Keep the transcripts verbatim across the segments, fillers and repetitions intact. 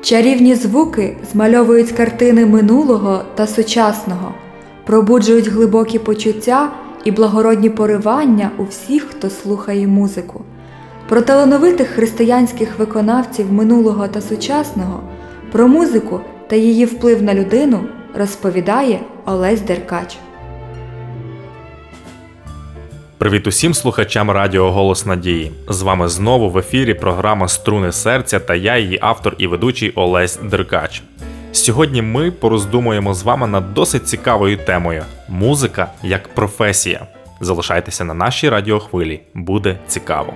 Чарівні звуки змальовують картини минулого та сучасного, пробуджують глибокі почуття і благородні поривання у всіх, хто слухає музику. Про талановитих християнських виконавців минулого та сучасного, про музику та її вплив на людину розповідає Олесь Деркач. Привіт усім слухачам радіо «Голос Надії». З вами знову в ефірі програма «Струни серця» та я, її автор і ведучий Олесь Деркач. Сьогодні ми пороздумуємо з вами над досить цікавою темою – музика як професія. Залишайтеся на нашій радіохвилі, буде цікаво.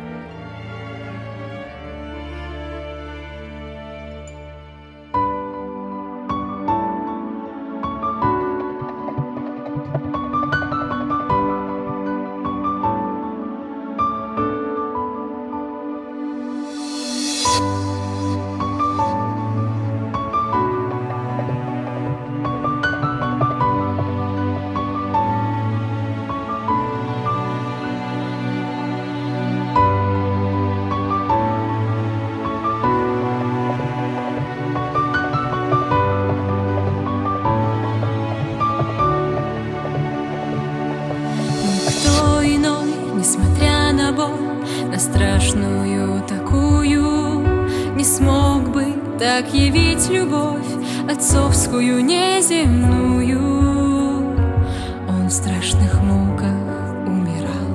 Несмотря на боль, на страшную такую, не смог бы так явить любовь отцовскую неземную. Он в страшных муках умирал.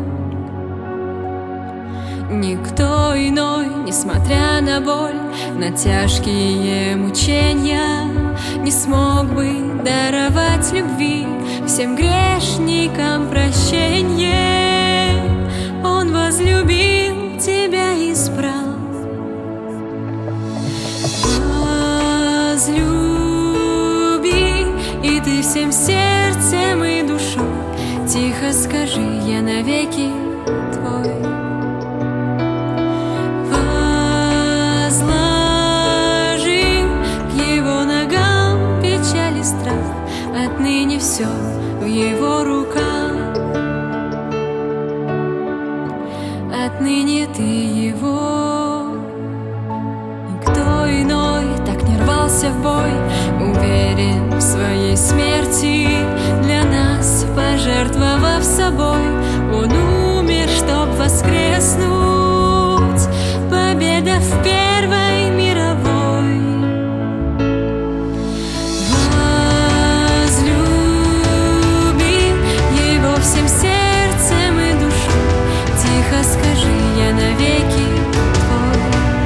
Никто иной, несмотря на боль, на тяжкие мучения, не смог бы даровать любви всем грешникам прощение. Он возлюбил тебя и избрал. Возлюби, и ты всем сердцем и душой тихо скажи: я навеки твой. Возложи к его ногам печаль и страх, отныне все в его руках. Отныне ты его. Никто иной так не рвался в бой, уверен в своей смерти, для нас пожертвовав собой. Он умер, чтоб воскреснуть. Победа в Первой мировой. Возлюби его всем сердцем и душой, тихо скажи: я навеки твой.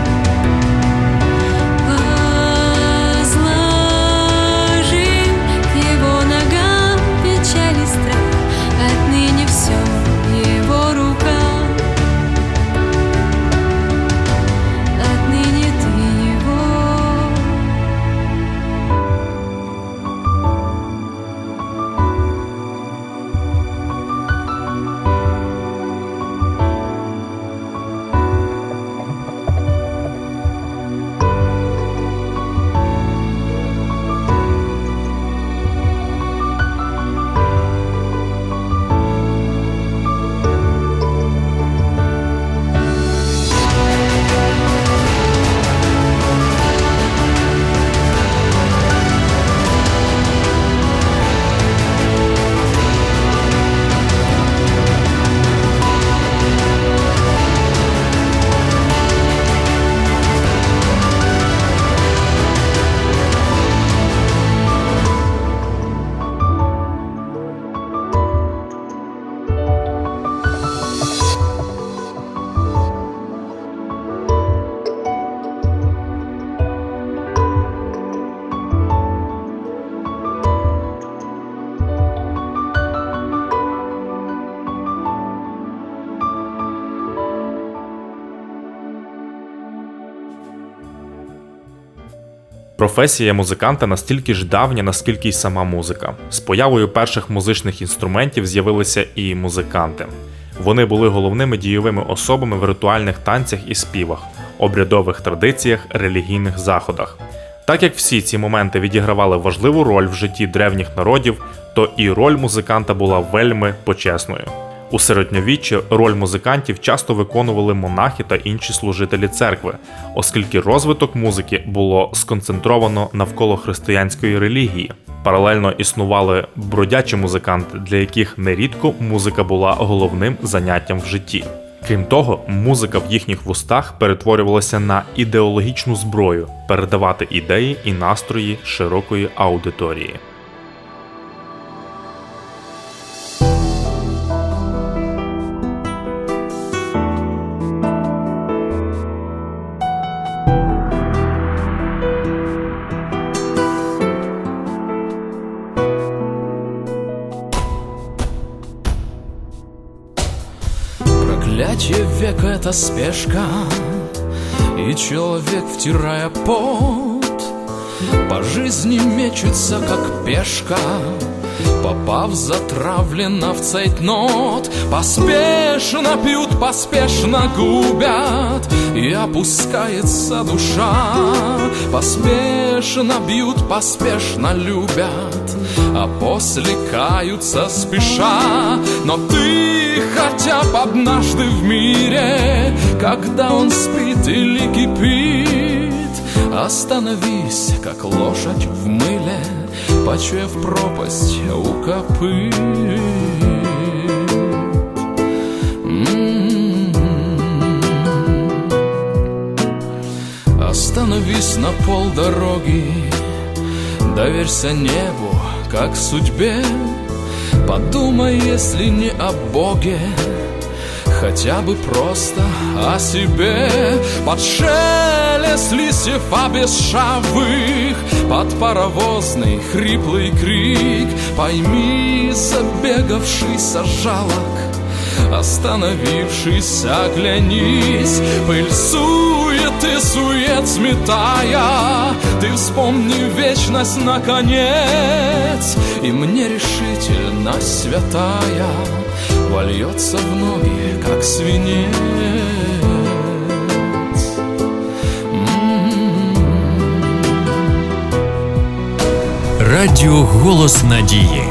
Возложи к его ногам печаль и страх, отныне все в его руках. Отныне ты его. Професія музиканта настільки ж давня, наскільки й сама музика. З появою перших музичних інструментів з'явилися і музиканти. Вони були головними дійовими особами в ритуальних танцях і співах, обрядових традиціях, релігійних заходах. Так як всі ці моменти відігравали важливу роль в житті древніх народів, то і роль музиканта була вельми почесною. У середньовіччі роль музикантів часто виконували монахи та інші служителі церкви, оскільки розвиток музики було сконцентровано навколо християнської релігії. Паралельно існували бродячі музиканти, для яких нерідко музика була головним заняттям в житті. Крім того, музика в їхніх вустах перетворювалася на ідеологічну зброю – передавати ідеї і настрої широкої аудиторії. Проклятие века — это спешка, и человек, втирая пот, по жизни мечется, как пешка, попав затравленно в цейтнот. Поспешно пьют, поспешно губят, и опускается душа. Поспешно бьют, поспешно любят, а после каются спеша. Но ты хотя бы однажды в мире, когда он спит или кипит, остановись, как лошадь в мыле, почуяв пропасть у копыт. М-м-м. Остановись на полдороги, доверься небу, как судьбе. Подумай, если не о Боге, хотя бы просто о себе. Под шелест листьев обесшавых, под паровозный хриплый крик, пойми, забегавшийся жалок, остановившийся, оглянись. Пыль суеты, сует сметая, ты вспомни вечность наконец, и мне решительность святая вольется в ноги, как свинец. Радіо «Голос надії».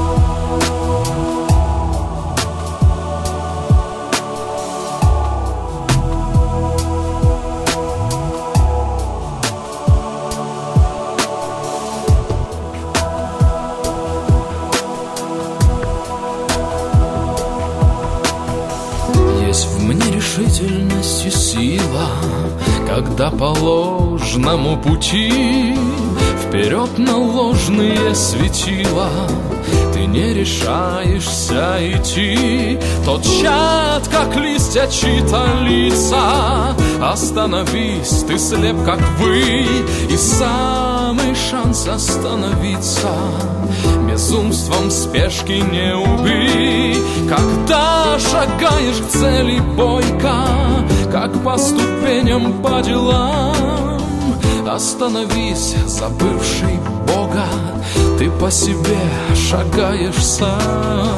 Решительность и сила, когда по ложному пути вперед на ложные светила ты не решаешься идти. Тот чад, как листья, чьи-то лица. Остановись, ты слеп, как вы, и самый шанс остановиться безумством спешки не убей. Когда шагаешь к цели бойко, как по ступеням по делам, остановись, забывший Бога, ты по себе шагаешь сам.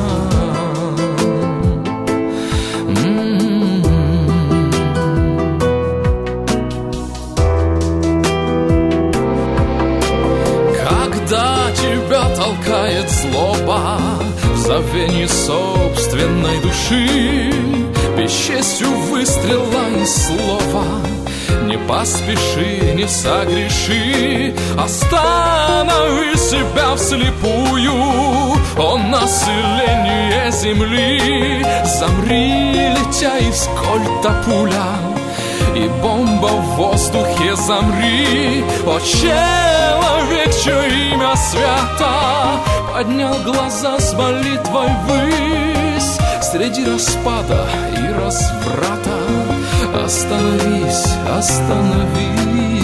Когда тебя толкает злоба в забвении собственной души, бесчестью выстрела из слова, не поспеши, не согреши. Останови себя вслепую, он население земли. Замри, летя из кольта пуля, и бомба в воздухе замри. О, человек, чье имя свято, поднял глаза с молитвой ввысь. Среди распада и разврата остановись, остановись.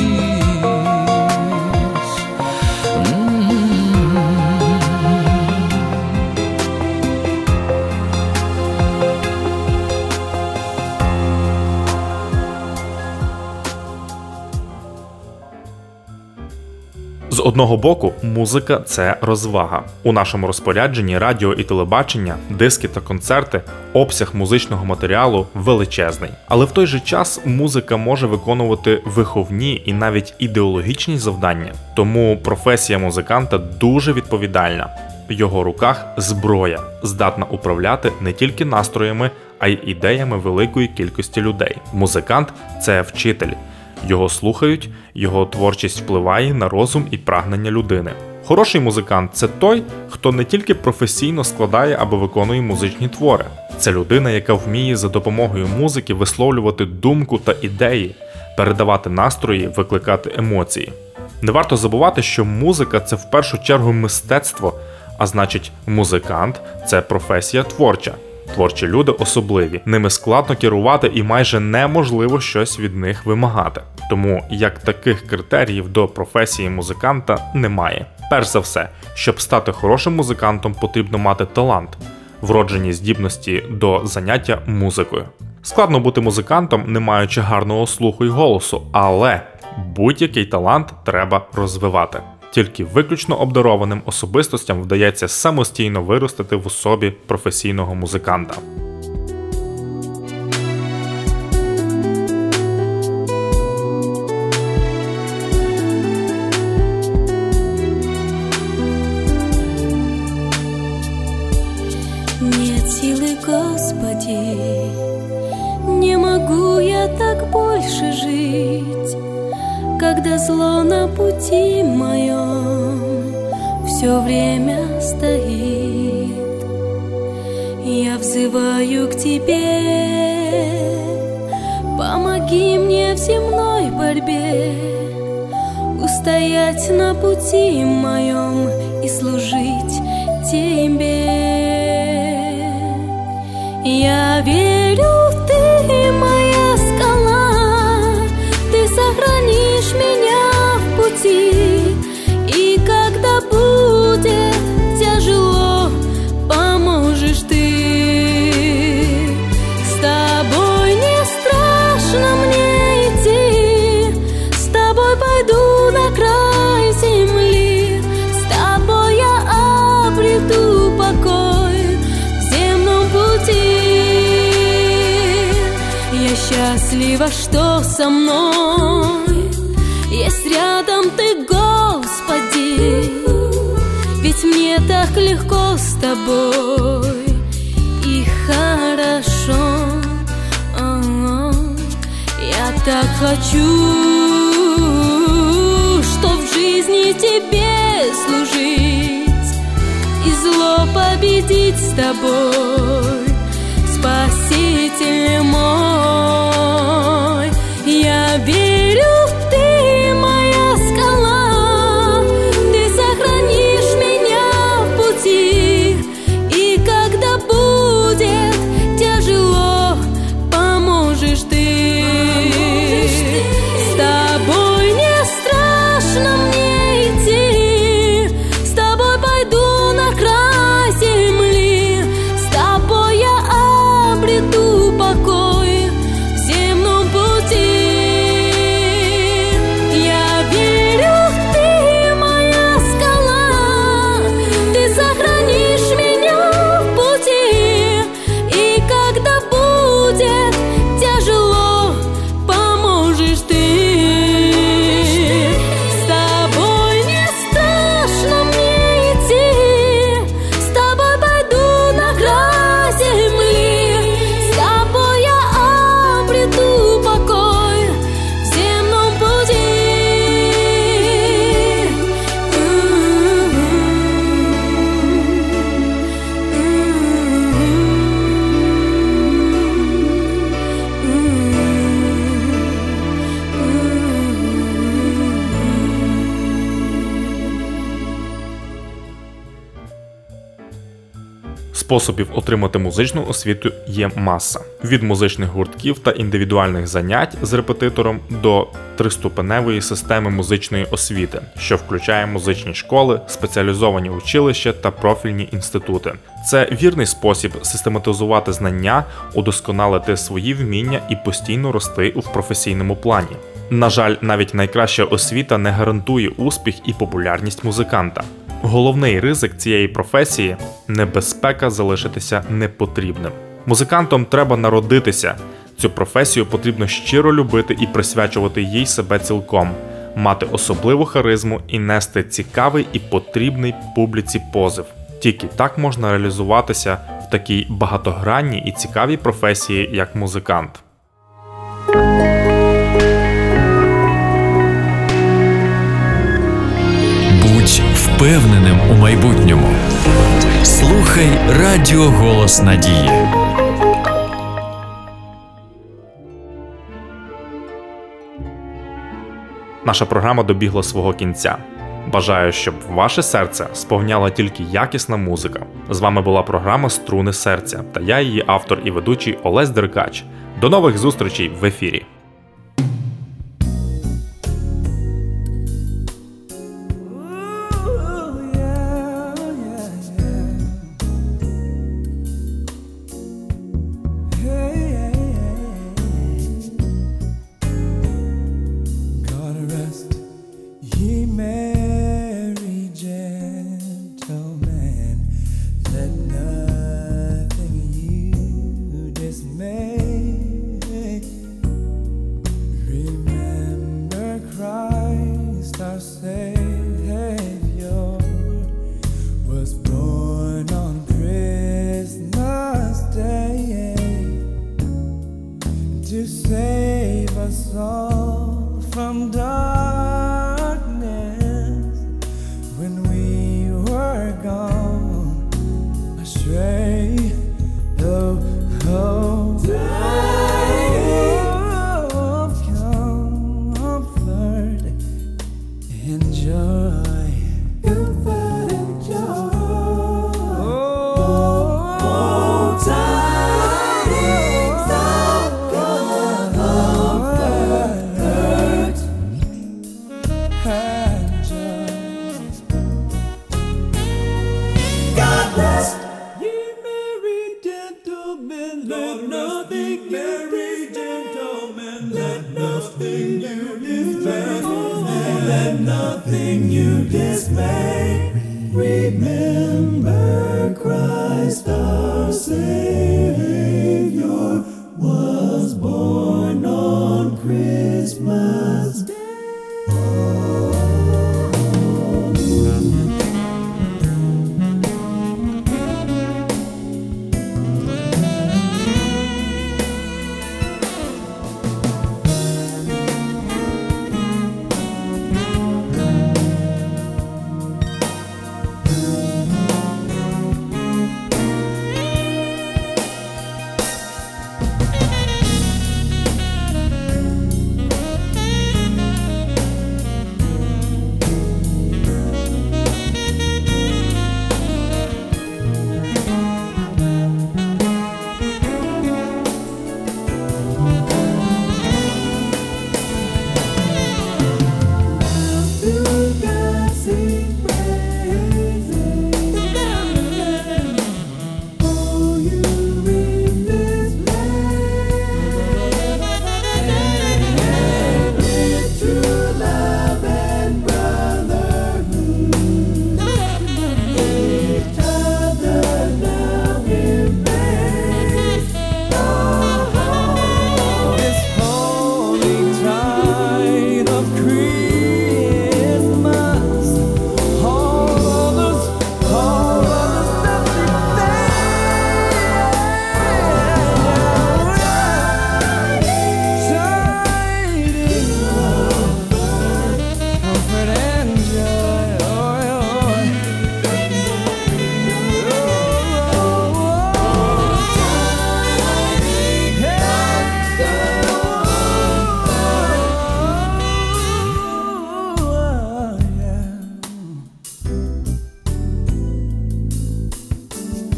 З одного боку, музика – це розвага. У нашому розпорядженні радіо і телебачення, диски та концерти, обсяг музичного матеріалу величезний. Але в той же час музика може виконувати виховні і навіть ідеологічні завдання. Тому професія музиканта дуже відповідальна. В його руках зброя, здатна управляти не тільки настроями, а й ідеями великої кількості людей. Музикант – це вчитель. Його слухають, його творчість впливає на розум і прагнення людини. Хороший музикант – це той, хто не тільки професійно складає або виконує музичні твори. Це людина, яка вміє за допомогою музики висловлювати думку та ідеї, передавати настрої, викликати емоції. Не варто забувати, що музика – це в першу чергу мистецтво, а значить, музикант – це професія творча. Творчі люди особливі, ними складно керувати і майже неможливо щось від них вимагати. Тому як таких критеріїв до професії музиканта немає. Перш за все, щоб стати хорошим музикантом, потрібно мати талант, вроджені здібності до заняття музикою. Складно бути музикантом, не маючи гарного слуху й голосу, але будь-який талант треба розвивати. Тільки виключно обдарованим особистостям вдається самостійно виростити в особі професійного музиканта. Нет силы, Господи, не могу я так больше жить, когда зло на пути моем все время стоит. Я взываю к Тебе, помоги мне в земной борьбе устоять на пути моем и служить Тебе. Я верю, Ты моя скала, Ты сохранишь меня в пути, и когда будет тяжело, поможешь Ты. С Тобой не страшно мне идти, с Тобой пойду на край земли, с Тобой я обрету покой в земном пути. Я счастлива, что со мной есть рядом Ты, Господи, ведь мне так легко с Тобой и хорошо. О-о-о. Я так хочу, что в жизни Тебе служить и зло победить с Тобой, Спаситель мой. Я верю, Ты моя скала, Ты сохранишь меня в пути, и когда будет тяжело, поможешь Ты. С Тобой не страшно мне идти, с Тобой пойду на край земли, с Тобой я обрету покой в земном пути. Я верю, Ты моя скала, Ты сохранишь меня в пути, и когда будет тяжело, поможешь Ты. С Тобой не страшно мне идти, с Тобой пойду на край земли, с Тобой я обрету покой в земном пути. Способів отримати музичну освіту є маса. Від музичних гуртків та індивідуальних занять з репетитором до триступеневої системи музичної освіти, що включає музичні школи, спеціалізовані училища та профільні інститути. Це вірний спосіб систематизувати знання, удосконалити свої вміння і постійно рости у професійному плані. На жаль, навіть найкраща освіта не гарантує успіх і популярність музиканта. Головний ризик цієї професії – небезпека залишитися непотрібним. Музикантом треба народитися. Цю професію потрібно щиро любити і присвячувати їй себе цілком, мати особливу харизму і нести цікавий і потрібний публіці позив. Тільки так можна реалізуватися в такій багатогранній і цікавій професії, як музикант. Будь впевненим у майбутньому. Слухай Радіо Голос Надії. Наша програма добігла свого кінця. Бажаю, щоб ваше серце сповняла тільки якісна музика. З вами була програма «Струни серця» та я, її автор і ведучий Олесь Деркач. До нових зустрічей в ефірі! To save us all from darkness when we were gone astray. Oh, oh, of comfort and joy. Comfort and joy. Oh, oh, tidings of comfort and joy. God bless ye merry gentlemen. Let nothing merry gentlemen. Let nothing you dismay. Let nothing you dismay. Remember Christ our Savior was born on Christmas Day.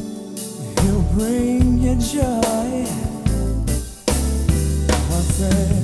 Bring your joy, I say.